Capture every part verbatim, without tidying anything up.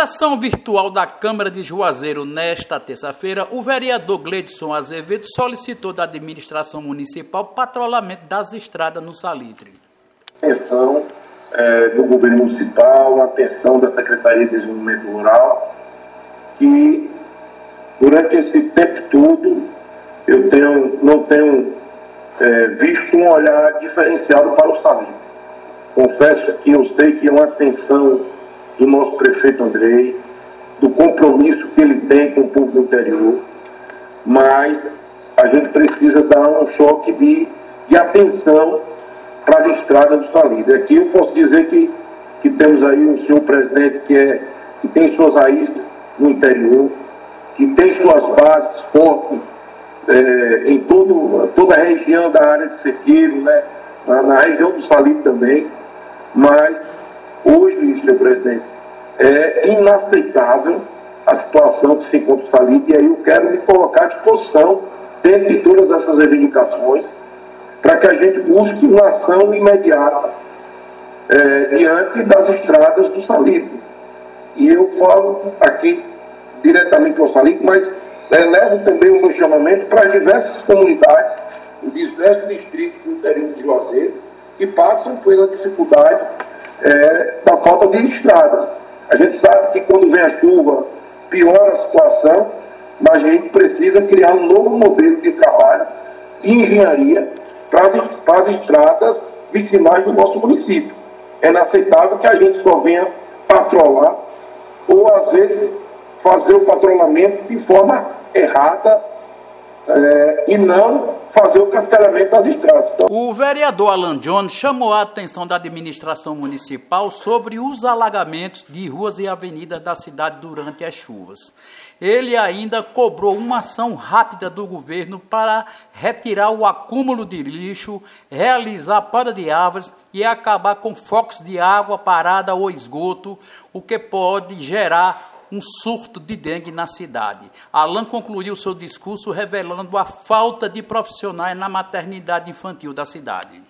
sessão virtual da Câmara de Juazeiro nesta terça-feira, o vereador Gleidson Azevedo solicitou da administração municipal patrulhamento das estradas no Salitre. Atenção é, do governo municipal, atenção da Secretaria de Desenvolvimento Rural, que durante esse tempo todo eu tenho, não tenho é, visto um olhar diferenciado para o Salitre. Confesso que eu sei que é uma atenção do nosso prefeito Andrei, do compromisso que ele tem com o povo do interior, mas a gente precisa dar um choque de, de atenção para as estradas do Salitre. Aqui eu posso dizer que, que temos aí um senhor presidente que, é, que tem suas raízes no interior, que tem suas bases fortes é, em todo, toda a região da área de Sequeiro, né, na, na região do Salitre também, mas hoje, senhor presidente, é inaceitável a situação que se encontra o Salitre, e aí eu quero me colocar à disposição dentro de todas essas reivindicações para que a gente busque uma ação imediata é, diante das estradas do Salitre. E eu falo aqui diretamente ao Salitre, mas é, levo também o meu chamamento para as diversas comunidades, os diversos distritos do interior de Juazeiro, que passam pela dificuldade É, da falta de estradas. A gente sabe que quando vem a chuva piora a situação, mas a gente precisa criar um novo modelo de trabalho de engenharia para as, para as estradas vicinais do nosso município. É inaceitável que a gente só venha patrolar ou às vezes fazer o patrulhamento de forma errada é, e não fazer o cascalhamento das estradas. Então, o vereador Alan Jones chamou a atenção da administração municipal sobre os alagamentos de ruas e avenidas da cidade durante as chuvas. Ele ainda cobrou uma ação rápida do governo para retirar o acúmulo de lixo, realizar poda de árvores e acabar com focos de água parada ou esgoto, o que pode gerar um surto de dengue na cidade. Alan concluiu seu discurso revelando a falta de profissionais na maternidade infantil da cidade.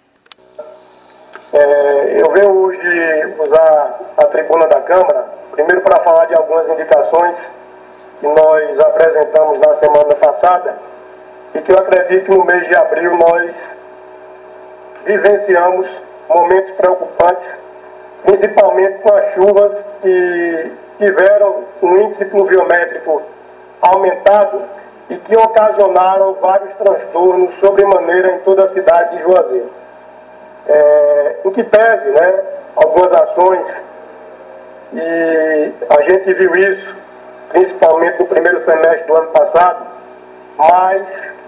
É, eu venho hoje usar a tribuna da Câmara, primeiro para falar de algumas indicações que nós apresentamos na semana passada e que eu acredito que no mês de abril nós vivenciamos momentos preocupantes, principalmente com as chuvas que tiveram um índice pluviométrico aumentado e que ocasionaram vários transtornos sobremaneira em toda a cidade de Juazeiro. É, em que pese, né, algumas ações, e a gente viu isso principalmente no primeiro semestre do ano passado, mas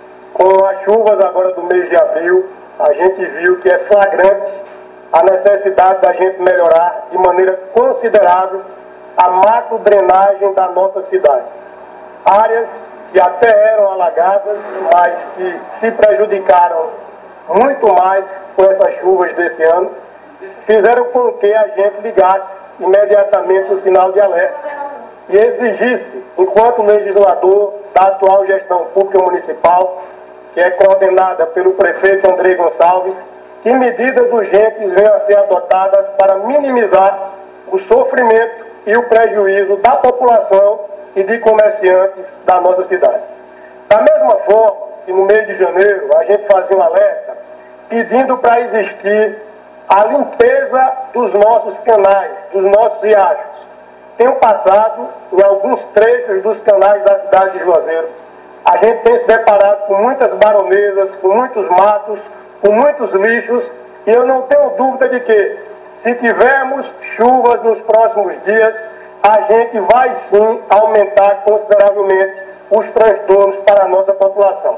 com as chuvas agora do mês de abril, a gente viu que é flagrante a necessidade da gente melhorar de maneira considerável a macro drenagem da nossa cidade. Áreas que até eram alagadas, mas que se prejudicaram muito mais com essas chuvas desse ano, fizeram com que a gente ligasse imediatamente o sinal de alerta e exigisse, enquanto legislador da atual gestão pública municipal, que é coordenada pelo prefeito Andrei Gonçalves, que medidas urgentes venham a ser adotadas para minimizar o sofrimento e o prejuízo da população e de comerciantes da nossa cidade. Da mesma forma que no mês de janeiro a gente fazia um alerta pedindo para existir a limpeza dos nossos canais, dos nossos riachos. Tenho passado em alguns trechos dos canais da cidade de Juazeiro. A gente tem se deparado com muitas baronesas, com muitos matos, com muitos lixos, e eu não tenho dúvida de que, se tivermos chuvas nos próximos dias, a gente vai sim aumentar consideravelmente os transtornos para a nossa população.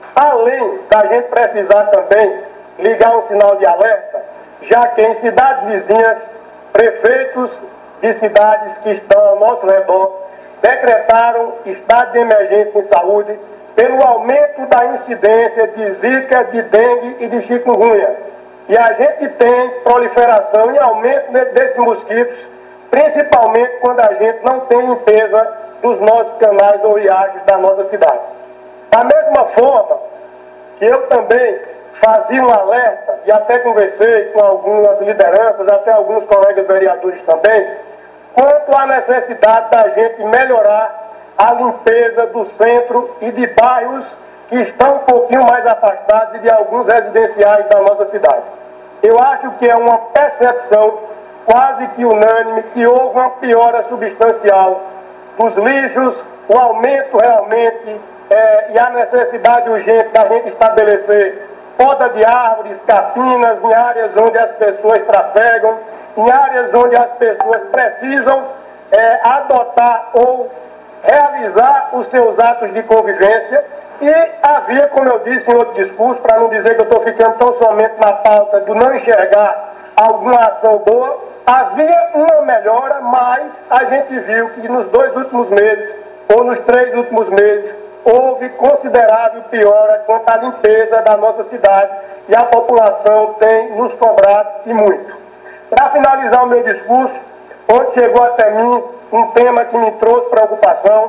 Além da gente precisar também ligar um sinal de alerta, já que em cidades vizinhas, prefeitos de cidades que estão ao nosso redor decretaram estado de emergência em saúde pelo aumento da incidência de zika, de dengue e de chikungunya. E a gente tem proliferação e aumento desses mosquitos, principalmente quando a gente não tem limpeza dos nossos canais ou riachos da nossa cidade. Da mesma forma que eu também fazia um alerta, e até conversei com algumas lideranças, até alguns colegas vereadores também, quanto à necessidade da gente melhorar a limpeza do centro e de bairros que estão um pouquinho mais afastados de alguns residenciais da nossa cidade. Eu acho que é uma percepção quase que unânime que houve uma piora substancial dos lixos, o aumento realmente é, e a necessidade urgente da gente estabelecer poda de árvores, capinas, em áreas onde as pessoas trafegam, em áreas onde as pessoas precisam é, adotar ou realizar os seus atos de convivência. E havia, como eu disse em outro discurso, para não dizer que eu estou ficando tão somente na pauta do não enxergar alguma ação boa, havia uma melhora, mas a gente viu que nos dois últimos meses, ou nos três últimos meses, houve considerável piora quanto à limpeza da nossa cidade e a população tem nos cobrado e muito. Para finalizar o meu discurso, onde chegou até mim um tema que me trouxe preocupação,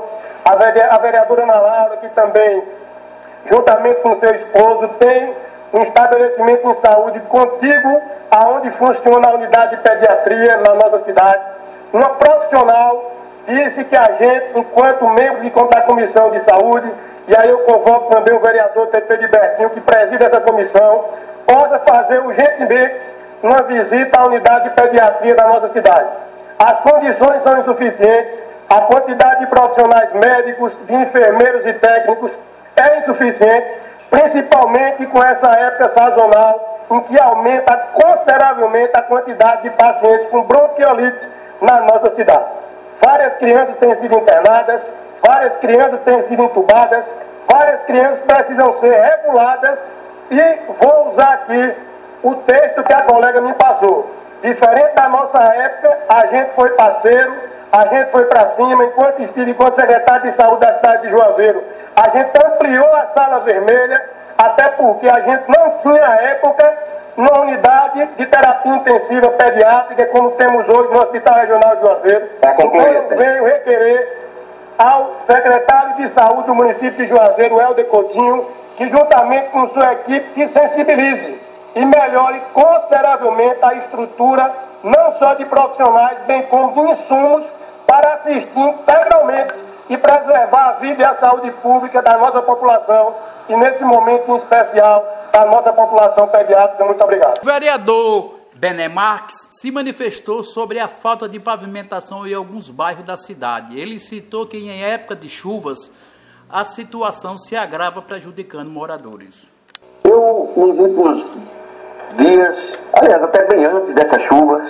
a vereadora Ana Laura, que também, juntamente com seu esposo, tem um estabelecimento em saúde contíguo aonde funciona a unidade de pediatria na nossa cidade. Uma profissional disse que a gente, enquanto membro de, da Comissão de Saúde, e aí eu convoco também o vereador T T de Bertinho, que preside essa comissão, possa fazer urgentemente uma visita à unidade de pediatria da nossa cidade. As condições são insuficientes, a quantidade de profissionais médicos, de enfermeiros e técnicos é insuficiente, principalmente com essa época sazonal, em que aumenta consideravelmente a quantidade de pacientes com bronquiolite na nossa cidade. Várias crianças têm sido internadas, várias crianças têm sido entubadas, várias crianças precisam ser reguladas e vou usar aqui o texto que a colega me passou. Diferente da nossa época, a gente foi parceiro, a gente foi para cima, enquanto estive enquanto secretário de saúde da cidade de Juazeiro, a gente ampliou a sala vermelha, até porque a gente não tinha à época uma unidade de terapia intensiva pediátrica como temos hoje no Hospital Regional de Juazeiro. Então eu venho requerer ao secretário de saúde do município de Juazeiro, Helder Coutinho, que juntamente com sua equipe se sensibilize e melhore consideravelmente a estrutura, não só de profissionais, bem como de insumos, para assistir integralmente e preservar a vida e a saúde pública da nossa população, e nesse momento em especial, da nossa população pediátrica. Muito obrigado. O vereador Bené Marques se manifestou sobre a falta de pavimentação em alguns bairros da cidade. Ele citou que em época de chuvas, a situação se agrava, prejudicando moradores. Eu, nos últimos dias, aliás, até bem antes dessas chuvas,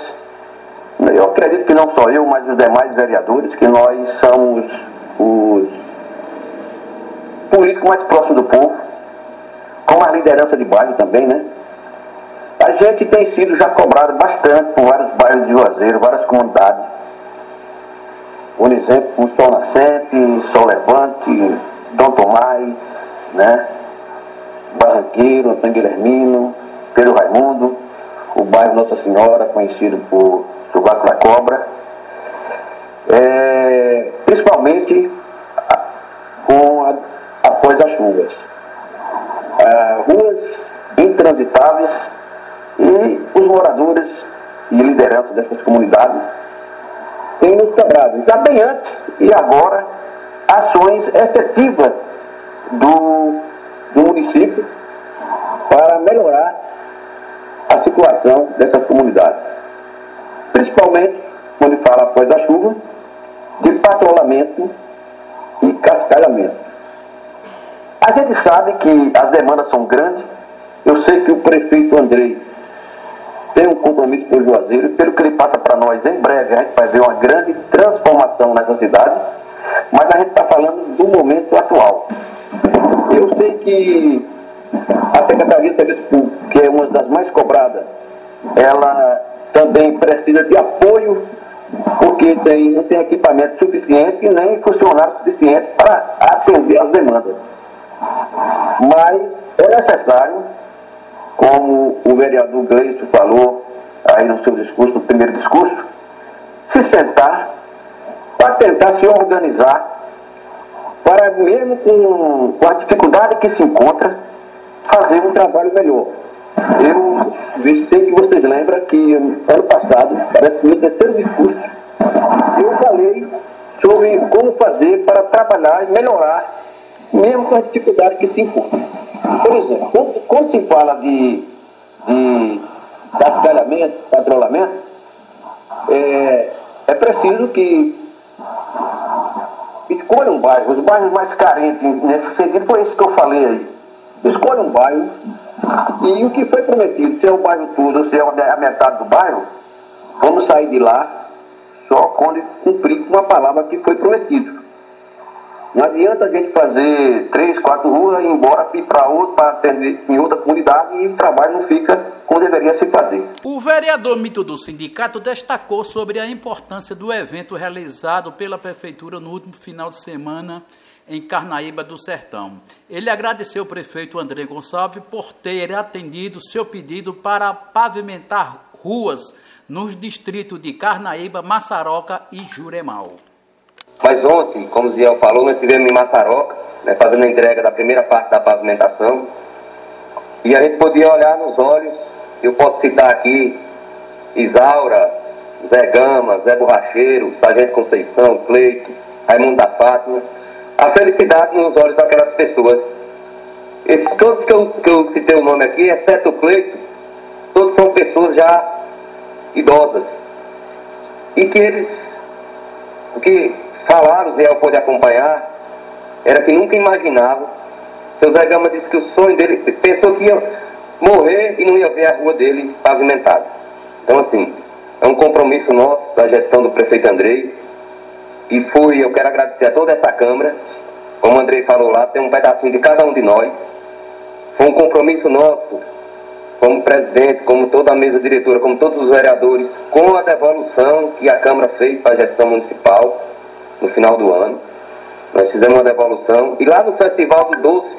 eu acredito que não só eu, mas os demais vereadores, que nós somos os políticos mais próximos do povo, com a liderança de bairro também, né? A gente tem sido já cobrado bastante por vários bairros de Juazeiro, várias comunidades. Por exemplo, o Sol Nascente, Sol Levante, Dom Tomás, né? Barranqueiro, Antônio Guilhermino, Pedro Raimundo, o bairro Nossa Senhora, conhecido por Sovaco da Cobra, é, principalmente com a, após as chuvas. Ah, ruas intransitáveis e os moradores e lideranças dessas comunidades têm nos cobrado, já bem antes e agora, ações efetivas do, do município para melhorar a situação dessas comunidades. Principalmente, quando fala após a chuva, de patrulhamento e cascalhamento. A gente sabe que as demandas são grandes. Eu sei que o prefeito Andrei tem um compromisso por Juazeiro, e pelo que ele passa para nós, em breve a gente vai ver uma grande transformação nessa cidade, mas a gente está falando do momento atual. Eu sei que a Secretaria de Serviço Público, que é uma das mais cobradas, ela também precisa de apoio, porque tem, não tem equipamento suficiente nem funcionário suficiente para atender as demandas. Mas é necessário, como o vereador Gleison falou aí no seu discurso, no primeiro discurso, se sentar para tentar se organizar, para mesmo com, com a dificuldade que se encontra, fazer um trabalho melhor. Eu sei que vocês lembram que ano passado, parece que no terceiro discurso, eu falei sobre como fazer para trabalhar e melhorar, mesmo com as dificuldades que se encontram. Por exemplo, quando, quando se fala de, de cascalhamento, patrulhamento, é, é preciso que escolha um bairro, os bairros mais carentes, nesse sentido, foi isso que eu falei aí. Escolha um bairro e o que foi prometido, se é o bairro todo ou se é a metade do bairro, vamos sair de lá só quando cumprir com a palavra que foi prometido. Não adianta a gente fazer três, quatro ruas e ir embora ir para outro, para atender em outra comunidade e o trabalho não fica como deveria se fazer. O vereador Mito do sindicato destacou sobre a importância do evento realizado pela Prefeitura no último final de semana em Carnaíba do Sertão. Ele agradeceu ao prefeito André Gonçalves por ter atendido seu pedido para pavimentar ruas nos distritos de Carnaíba, Massaroca e Juremal. Mas ontem, como o Ziel falou, nós estivemos em Massaroca, né, fazendo a entrega da primeira parte da pavimentação, e a gente podia olhar nos olhos, eu posso citar aqui Isaura, Zé Gama, Zé Borracheiro, Sargento Conceição, Cleito, Raimundo da Fátima, a felicidade nos olhos daquelas pessoas. Esses todos que eu, que eu citei o nome aqui, exceto o Cleito, todos são pessoas já idosas, e que eles, o que falaram, o Zé pôde acompanhar, era que nunca imaginava. Seu Zé Gama disse que o sonho dele, pensou que ia morrer e não ia ver a rua dele pavimentada. Então, assim, é um compromisso nosso, da gestão do prefeito Andrei, e foi, eu quero agradecer a toda essa Câmara, como o Andrei falou lá, tem um pedacinho de cada um de nós. Foi um compromisso nosso, como presidente, como toda a mesa diretora, como todos os vereadores, com a devolução que a Câmara fez para a gestão municipal no final do ano. Nós fizemos uma devolução, e lá no Festival do Doce,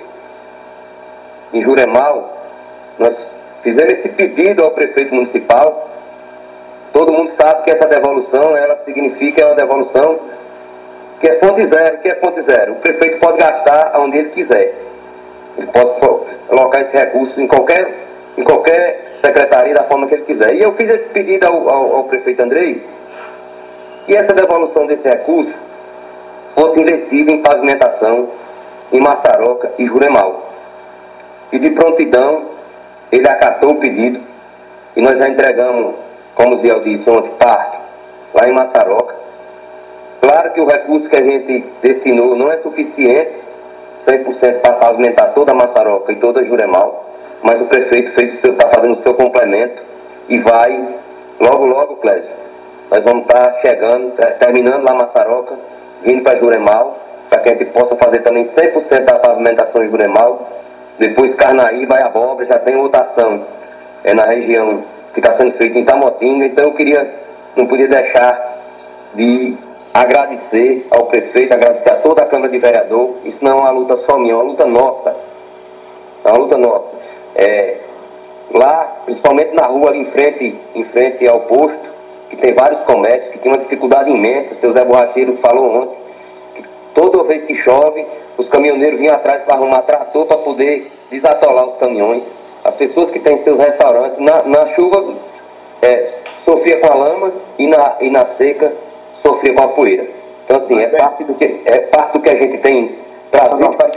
em Juremal, nós fizemos esse pedido ao prefeito municipal. Todo mundo sabe que essa devolução, ela significa é uma devolução que é fonte zero. que é fonte zero? O prefeito pode gastar onde ele quiser. Ele pode colocar esse recurso em qualquer, em qualquer secretaria da forma que ele quiser. E eu fiz esse pedido ao, ao, ao prefeito Andrei, que essa devolução desse recurso fosse investida em pavimentação em Massaroca e Juremal. E de prontidão, ele acatou o pedido, e nós já entregamos, como o Ziel disse ontem, parte lá em Massaroca. Claro que o recurso que a gente destinou não é suficiente, cem por cento para pavimentar toda a Massaroca e toda a Juremal, mas o prefeito está fazendo o seu complemento e vai, logo, logo, Clésio, nós vamos estar tá chegando, terminando lá Massaroca, vindo para Juremal, para que a gente possa fazer também cem por cento da pavimentação em Juremal. Depois Carnaíba e Abóbora, já tem outra ação é, na região que está sendo feita em Tamotinga. Então eu queria, não podia deixar de agradecer ao prefeito, agradecer a toda a Câmara de Vereador. Isso não é uma luta só minha, é uma luta nossa. É uma luta nossa. É, lá, principalmente na rua ali em frente, em frente ao posto, que tem vários comércios, que tem uma dificuldade imensa. O seu Zé Borracheiro falou ontem, que toda vez que chove, os caminhoneiros vinham atrás para arrumar trator para poder desatolar os caminhões. As pessoas que têm seus restaurantes, na, na chuva, é, sofria com a lama e na, e na seca, sofria com a poeira. Então, assim, é parte do que, é parte do que a gente tem trazido para